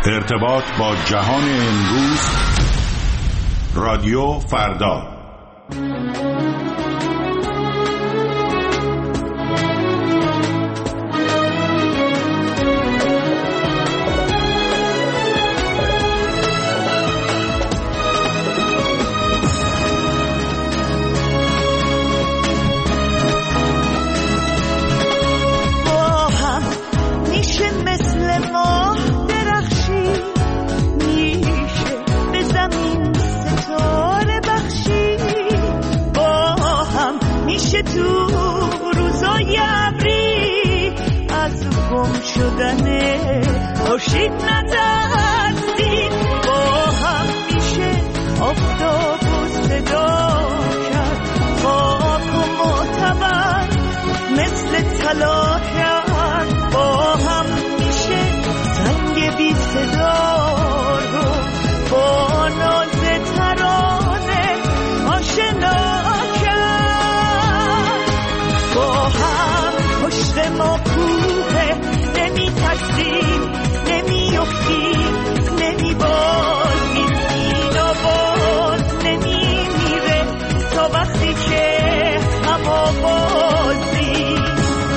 ارتباط با جهان امروز، رادیو فردا. تو روزای ابری از گم شدن خورشید نترسید، با هم میشه آفتاب و صدا کرد، خاک و معتبر مثل طلا کرد، با هم میشه سنگ بی صدا رو با ناز ترانه آشنا کرد. با هم پشت ما کوه، نمی ترسیم نمی افتیم نمی بازیم، این آواز نمی میره تا وقتی که هم آوازیم.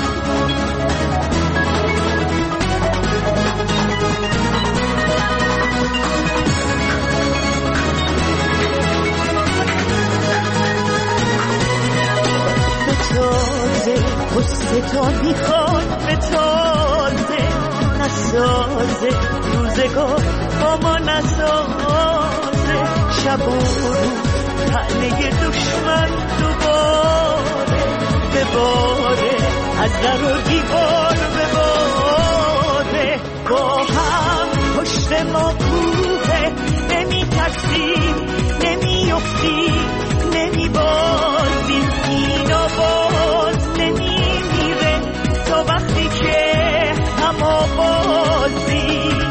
قصه تا میخواد به تازه نسازه، روزگار با ما نسازه، شب و روز تنه دشمن دوباره بباره، از در و دیوار بباره. با هم پشت ما کوه، نمی ترسیم نمی افتیم نمی بازیم، این آواز نمی میره تا وقتی که هم آوازیم.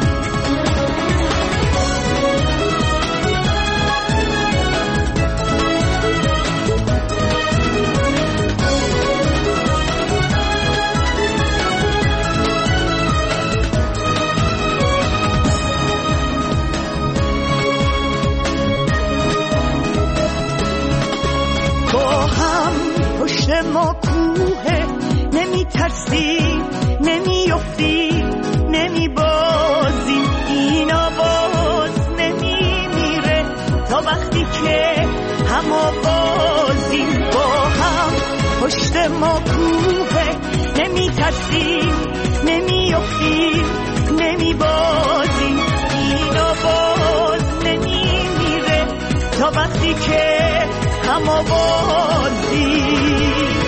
پشت ما کوه، نمی ترسیم نمی افتیم نمی بازیم، این آواز نمی میره تا وقتی که هم آوازیم. با هم پشت ما کوه، نمی ترسیم نمی افتیم نمی بازیم، این آواز نمی میره تا وقتی که هم آوازیم.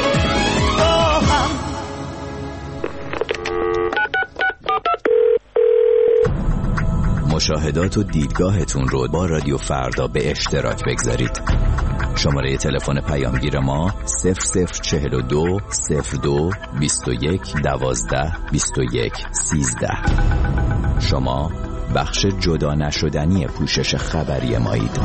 مشاهدات و دیدگاهتون رو با رادیو فردا به اشتراک بگذارید. شماره تلفن پیامگیر ما 0042 02 21 12 21 13. شما بخش جدا نشدنی پوشش خبری مایید.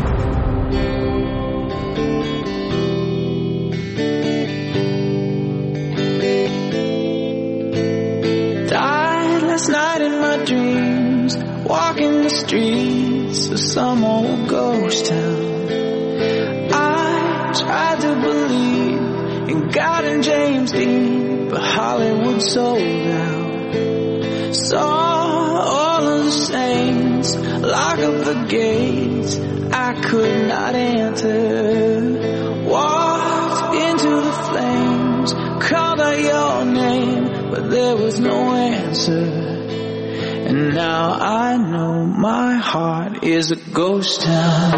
Last night in my dreams, walking the streets of some old ghost town. I tried to believe in God and James Dean, but Hollywood sold out. Saw all of the saints lock up the gates I could not enter. Walked into the flames, called out your name, but there was no answer. And now I know my heart is a ghost town.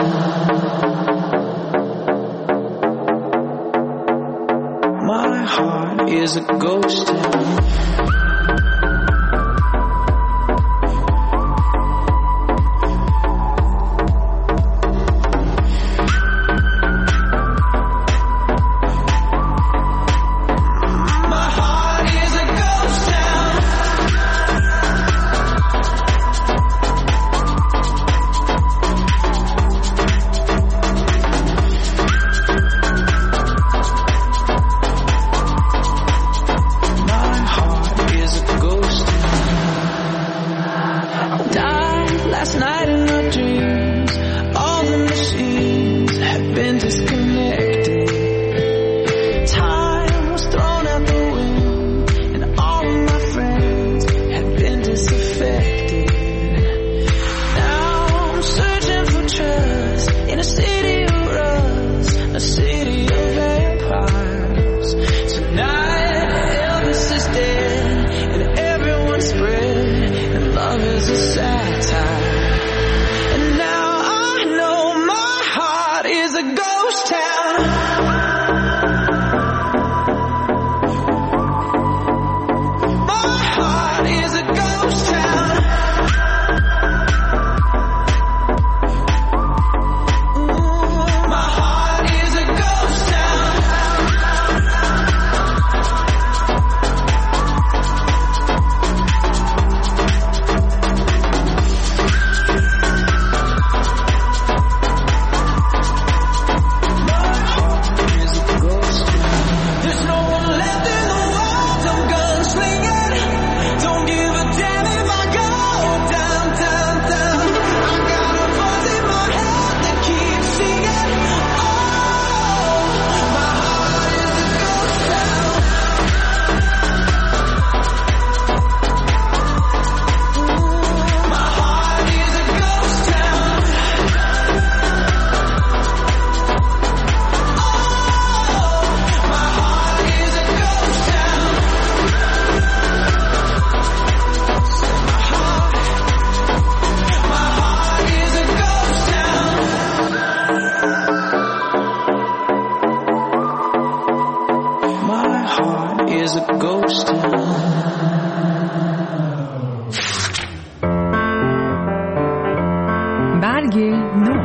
My heart is a ghost town. last night in our dreams, all the machines had been disconnected. Time was thrown out the wind, and all of my friends had been disaffected. Now I'm searching for trust in a city of rust, a city of vampires. Tonight Elvis is dead and everyone's spread, and love is a satire. And now I know my heart is a ghost town. My heart is a ghost town. My heart is a ghost town. There's no one left in the world. I'm gunslinging. Don't give a damn if I go down, down, down. I got a voice in my head that keeps singing. Oh, my heart is a ghost town. My heart is a ghost town. My heart is a ghost town. My heart is a ghost town. My heart is a ghost town. برگ نو.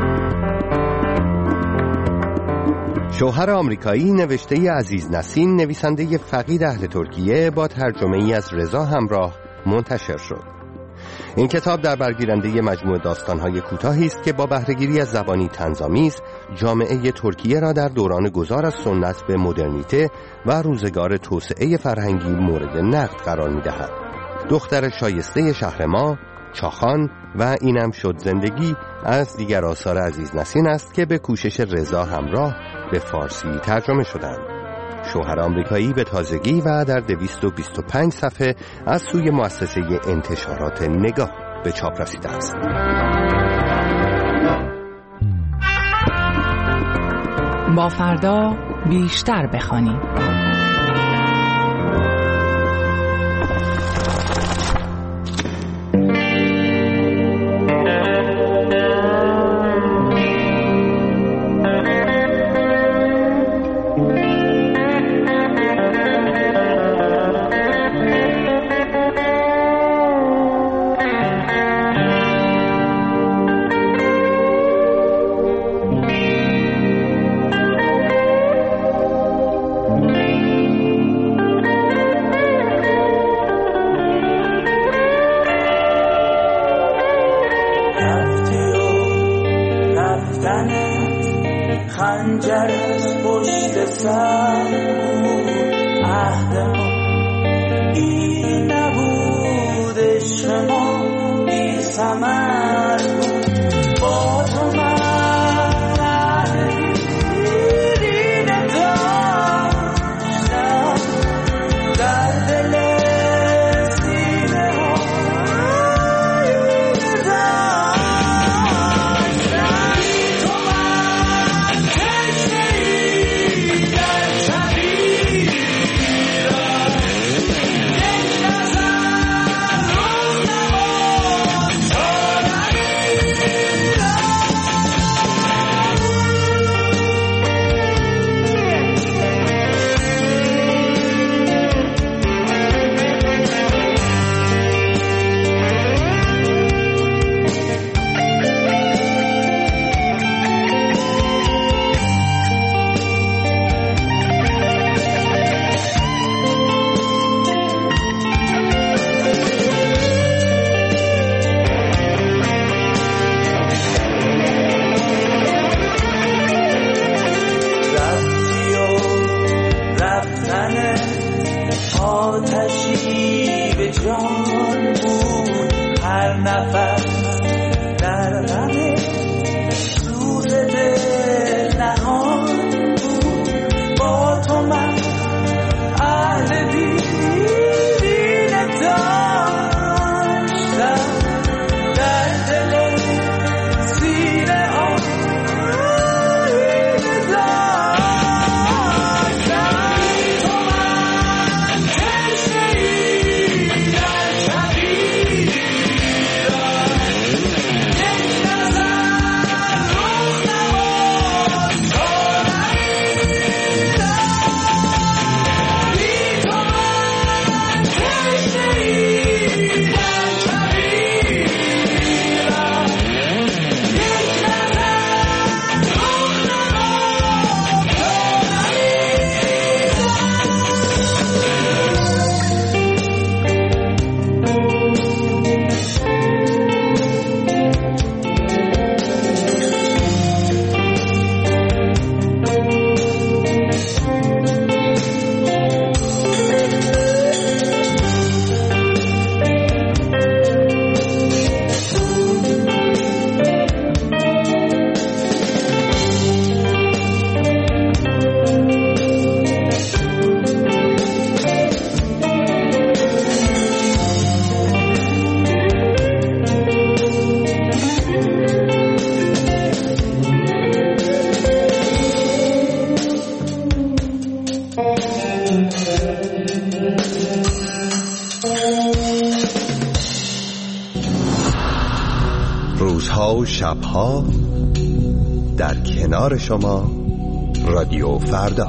شوهر آمریکایی نوشته عزیز نسین، نویسنده فقید اهل ترکیه، با ترجمه ای از رضا همراه منتشر شد. این کتاب در برگیرنده مجموعه داستان‌های کوتاهی است که با بهره‌گیری از زبانی طنزآمیز جامعه ترکیه را در دوران گذار از سنت به مدرنیته و روزگار توسعه فرهنگی مورد نقد قرار می‌دهد. دختر شایسته شهر ما، چاخان و اینم شد زندگی از دیگر آثار عزیز نسین است که به کوشش رضا همراه به فارسی ترجمه شدند. شوهر آمریکایی به تازگی و در 225 صفحه از سوی مؤسسه انتشارات نگاه به چاپ رسیده است. با فردا بیشتر بخوانیم. خنجر از پشت سر بود، عهد ما این نبود، عشق ما بی ثمر بود. با تو من دیرینه داشتم در دل سینه ها آینه داشتم. تو من کشتی در کبیر یک نظر روز نمان تو آتشی به جان بود، هر نفس روزها و شبها در کنار شما رادیو فردا.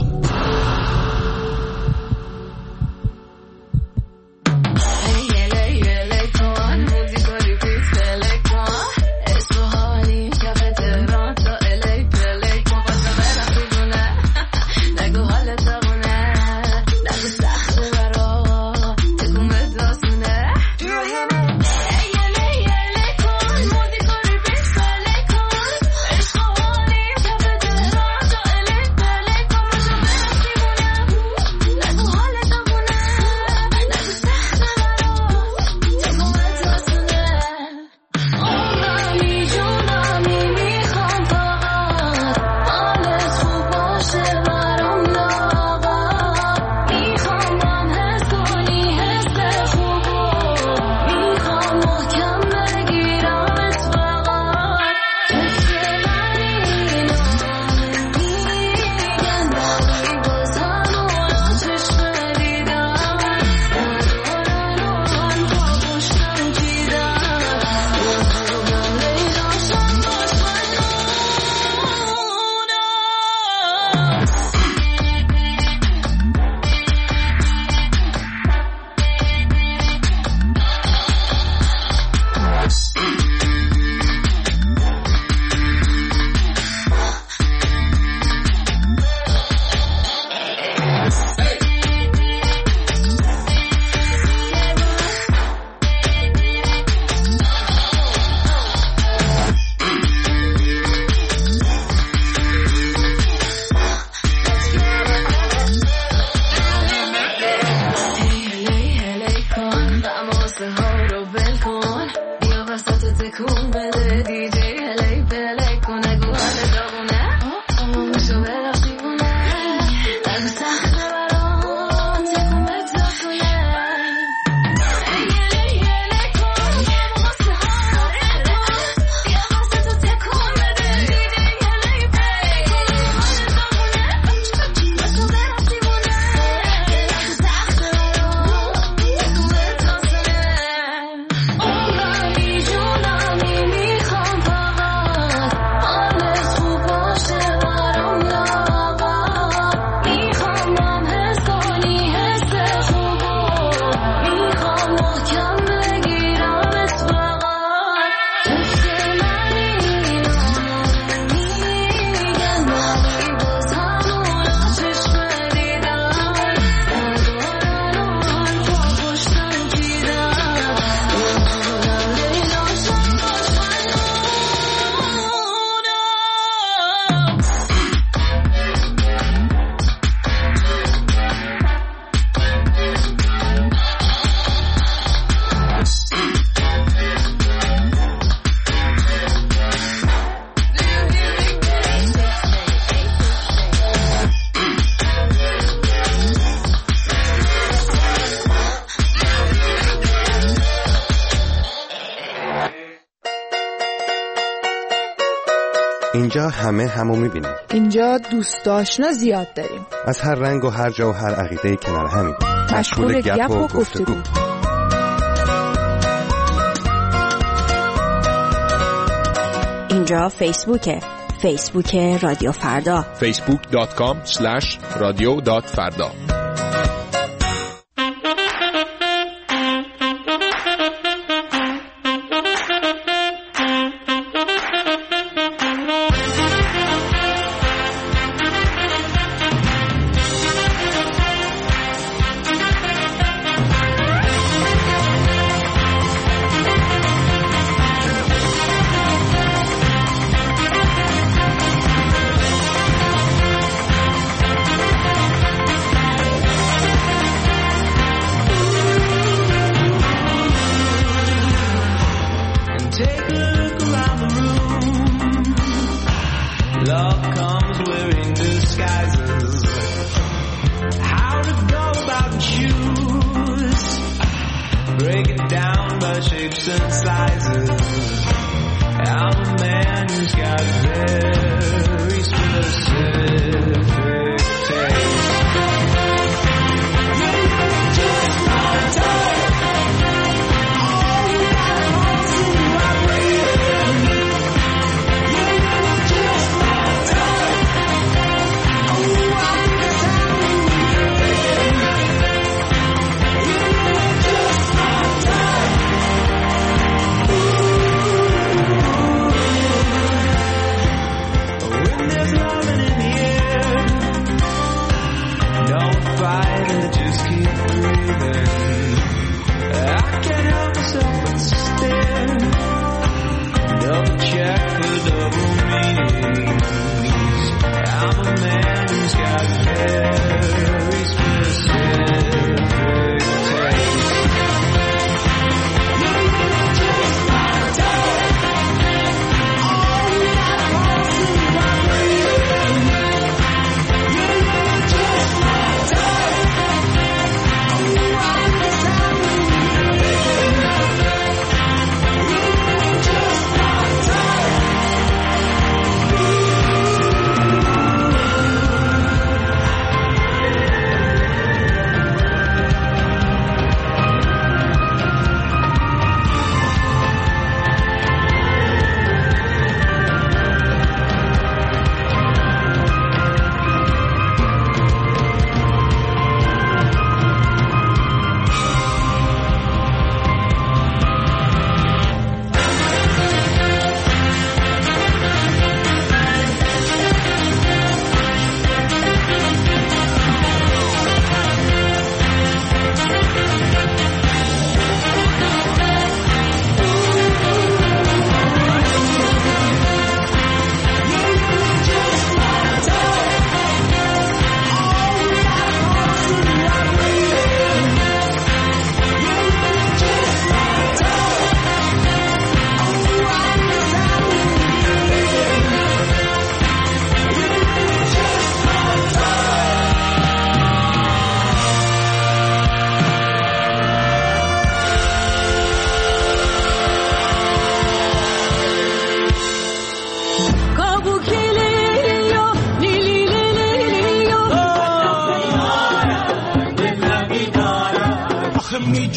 اینجا همه همو میبینیم. اینجا دوست آشنا زیاد داریم. از هر رنگ و هر جا و هر عقیده کنار همیم. مشغول گپ و گفتگو. اینجا فیسبوک رادیو فردا. facebook.com/radio.farda.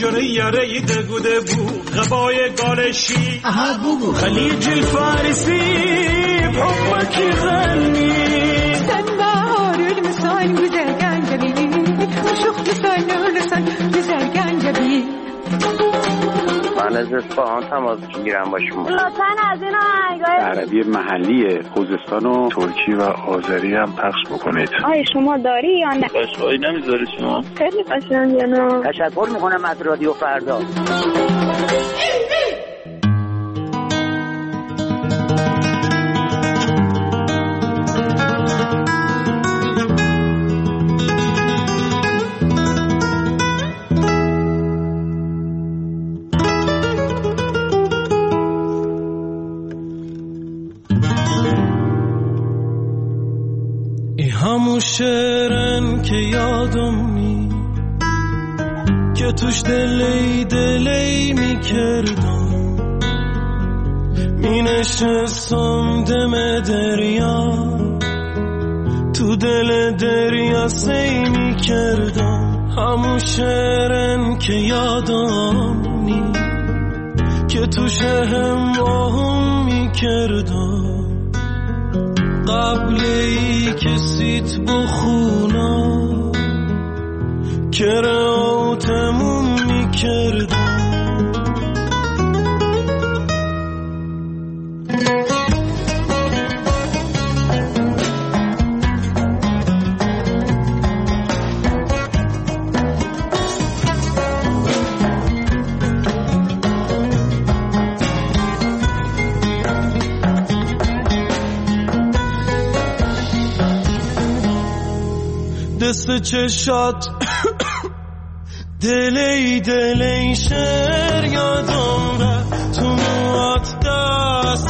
جره یاره دگوده بو غبای گالشی خلیج الفارسی بحبك يغني سنبار المسان وزرقان جبين وشوق لسان ولسان وزرقان جبين من از اصفهان تماس میگیرم با شما. لطفاً از این آهنگای عربی محلی خوزستان و ترکی و آذری هم پخش بکنید. آیا شما داری یا نه؟ قشقایی نمیذاری شما؟ خیلی قشنگه یا نه؟ تشکر میکنم از رادیو فردا. همون شعرن که یادمی که توش دلی می کردم می نشستم دم دریا تو دل دریا سی می کردم همون شعرن که یادمی که توش هم می کردم قبل ای کسیت بخونا که راتمون میکردم دست چشات دلی شعر یادم را تو موات دست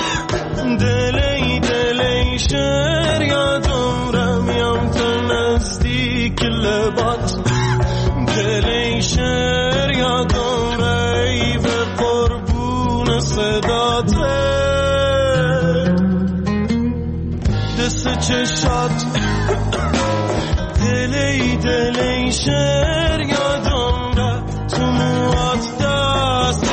دلی شعر یادم را میام تو نزدیک لبات دلی شعر یادم را ای به قربون صدات دست چشات دلی شعر یادم را تو موات دست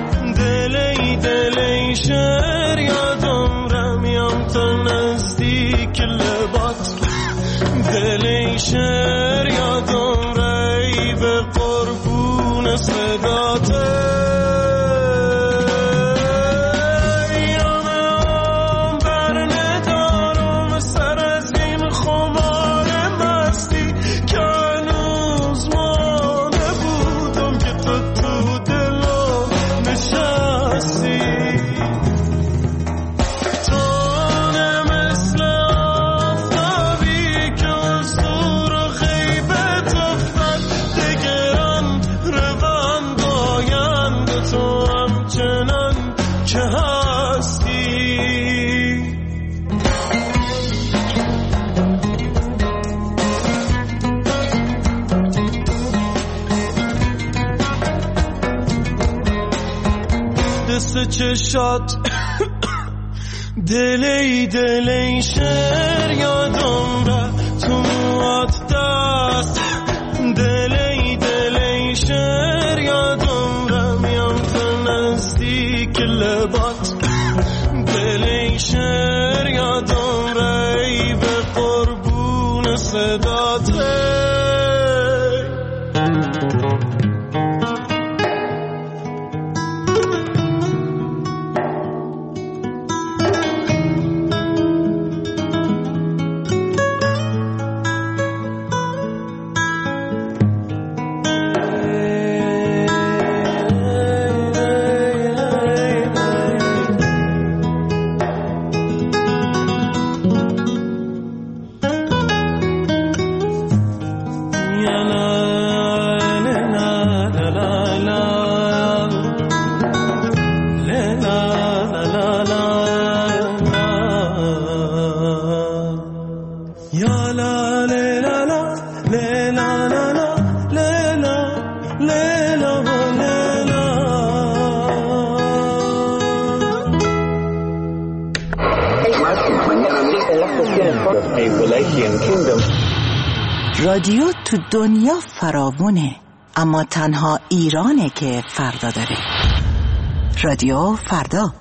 دلی شعر یادم را میام تا نزدیک لبات دلی شعر یادم را ای به قربون صدات چشات دلی شعر یادم را تو موات دست دلی شعر یادم را میام تو نزدیک لبات دلی شعر یادم را ای به قربون صدات رادیو تو دنیا فراوونه. اما تنها ایرانه که فردا داره. رادیو فردا.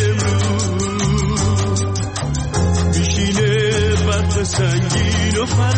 سنگین و